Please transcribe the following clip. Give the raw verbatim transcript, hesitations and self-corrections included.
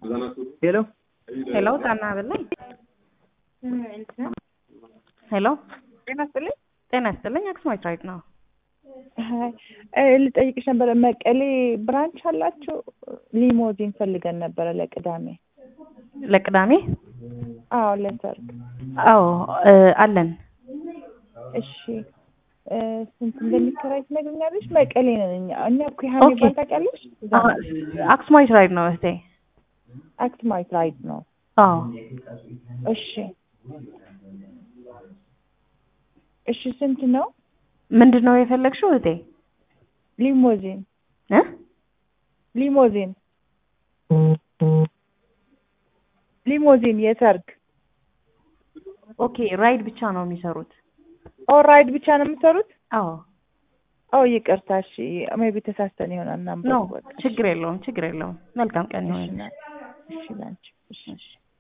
ሄሎ ሄሎ ጣና አይደለም ሄሎ ጤና ይስጥልኝ ጤና ይስጥልኝ አክሱማይት ራይት ነው አይ ልጠይቅሽ ነበር መቀሌ ብራንች አላችሁ ሊሞዚን ፈልገን ነበር ለቅዳሜ ለቅዳሜ አዎ ለሰርግ አዎ አለን እሺ ስንት እንደሚከራይ ትነግሪኛለሽ መቀሌ ነን እኛ እኛ እኮ ያኔ ባልታውቂያለሽ አክሱማይት ራይት ነው እህቴ አክሱማይት ራይት ነው አዎ እሺ እሺ ስንት ነው ምንድነው የፈለግሽው እህቴ ሊሞዚን እ ሊሞዚን ሊሞዚን የሰርግ ኦኬ ራይድ ብቻ ነው የሚሰሩት ኦ ራይድ ብቻ ነው የሚሰሩት አዎ ኦ ይቅርታ እሺ ሜቢ ተሳስተን ይሆናል እናም ኖ ችግር የለውም ችግር የለውም መልካም ቀን ይሁን እሺ ላንቺ እሺ